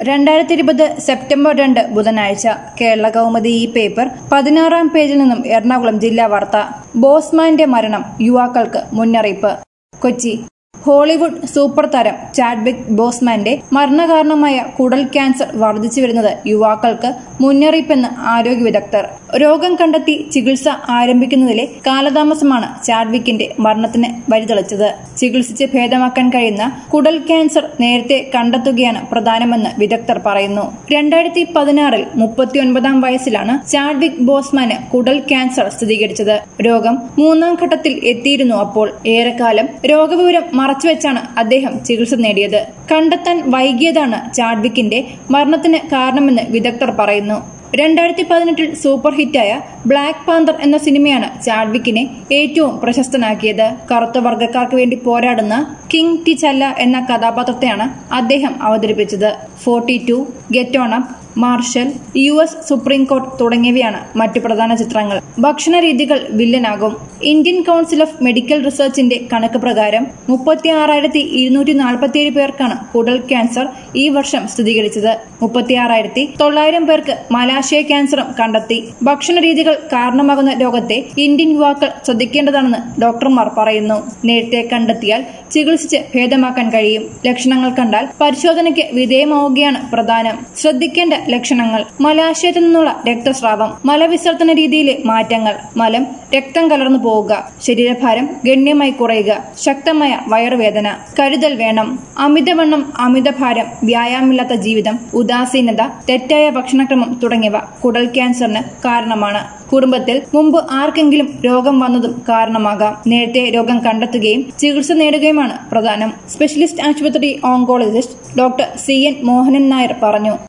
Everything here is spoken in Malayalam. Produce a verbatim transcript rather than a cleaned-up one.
രണ്ടായിരത്തി ഇരുപത് സെപ്റ്റംബർ രണ്ട് ബുധനാഴ്ച കേരള കൗമുദി ഈ പേപ്പർ പതിനാറാം പേജിൽ നിന്നും എറണാകുളം ജില്ലാ വാർത്ത. ബോസ്മാന്റെ മരണം യുവാക്കൾക്ക് മുന്നറിയിപ്പ്. കൊച്ചി. ഹോളിവുഡ് സൂപ്പർ താരം ചാഡ്വിക് ബോസ്മാന്റെ മരണകാരണമായ കുടൽ ക്യാൻസർ വർദ്ധിച്ചു വരുന്നത് യുവാക്കൾക്ക് മുന്നറിയിപ്പെന്ന് ആരോഗ്യ വിദഗ്ധർ. രോഗം കണ്ടെത്തി ചികിത്സ ആരംഭിക്കുന്നതിലെ കാലതാമസമാണ് ചാഡ്വിക്കിന്റെ മരണത്തിന് വഴിതെളിച്ചത്. ചികിത്സിച്ച് ഭേദമാക്കാൻ കഴിയുന്ന കുടൽ ക്യാൻസർ നേരത്തെ കണ്ടെത്തുകയാണ് പ്രധാനമെന്ന് വിദഗ്ധർ പറയുന്നു. രണ്ടായിരത്തി പതിനാറിൽ മുപ്പത്തിയൊൻപതാം വയസ്സിലാണ് ചാഡ്വിക് ബോസ്മാന് കുടൽ ക്യാൻസർ സ്ഥിരീകരിച്ചത്. രോഗം മൂന്നാം ഘട്ടത്തിൽ എത്തിയിരുന്നു. അപ്പോൾ ഏറെക്കാലം രോഗവിവരം മറച്ചുവെച്ചാണ് അദ്ദേഹം ചികിത്സ നേടിയത്. കണ്ടെത്താൻ വൈകിയതാണ് ചാഡ്വിക്കിന്റെ മരണത്തിന് കാരണമെന്ന് വിദഗ്ധർ പറയുന്നു. രണ്ടായിരത്തി പതിനെട്ടിൽ സൂപ്പർ ഹിറ്റായ ബ്ലാക്ക് പാന്തർ എന്ന സിനിമയാണ് ചാഡ്വിക്കിനെ ഏറ്റവും പ്രശസ്തനാക്കിയത്. കറുത്ത വർഗ്ഗക്കാർക്ക് വേണ്ടി പോരാടുന്ന കിങ് ടിചല്ല എന്ന കഥാപാത്രത്തെയാണ് അദ്ദേഹം അവതരിപ്പിച്ചത്. Forty two, get on up, Marshall, U S supreme court തുടങ്ങിയവയാണ് മറ്റു പ്രധാന ചിത്രങ്ങൾ. ഭക്ഷണ രീതികൾ വില്ലനാകും. ഇന്ത്യൻ കൌൺസിൽ ഓഫ് മെഡിക്കൽ റിസർച്ചിന്റെ കണക്ക് പ്രകാരം മുപ്പത്തി ആറായിരത്തി ഇരുന്നൂറ്റി നാൽപ്പത്തിയേഴ് പേർക്കാണ് കുടൽ ക്യാൻസർ ഈ വർഷം സ്ഥിരീകരിച്ചത്. മുപ്പത്തി ആറായിരത്തി തൊള്ളായിരം പേർക്ക് മലാശയ ക്യാൻസറും കണ്ടെത്തി. ഭക്ഷണ രീതികൾ കാരണമാകുന്ന രോഗത്തെ ഇന്ത്യൻ യുവാക്കൾ ശ്രദ്ധിക്കേണ്ടതാണെന്ന് ഡോക്ടർമാർ പറയുന്നു. നേരത്തെ കണ്ടെത്തിയാൽ ചികിത്സിച്ച് ഭേദമാക്കാൻ കഴിയും. ലക്ഷണങ്ങൾ കണ്ടാൽ പരിശോധനയ്ക്ക് വിധേയമാവുകയാണ് പ്രധാനം. ശ്രദ്ധിക്കേണ്ട ലക്ഷണങ്ങൾ: മലാശയത്തിൽ നിന്നുള്ള രക്തസ്രാവം, മലവിസർജന രീതിയിലെ മാറ്റങ്ങൾ, മലം രക്തം കലർന്നു പോവുക, ശരീരഭാരം ഗണ്യമായി കുറയുക, ശക്തമായ വയറുവേദന. കരുതൽ വേണം. അമിതവണ്ണം, അമിതഭാരം, വ്യായാമമില്ലാത്ത ജീവിതം, ഉദാസീനത, തെറ്റായ ഭക്ഷണക്രമം തുടങ്ങിയവ കുടൽ ക്യാൻസറിന് കാരണമാണ്. കുടുംബത്തിൽ മുമ്പ് ആർക്കെങ്കിലും രോഗം വന്നതും കാരണമാകാം. നേരത്തെ രോഗം കണ്ടെത്തുകയും ചികിത്സ നേടുകയുമാണ് പ്രധാനം. സ്പെഷ്യലിസ്റ്റ് ആശുപത്രി oncologist doctor C N Mohanan Nair പറഞ്ഞു.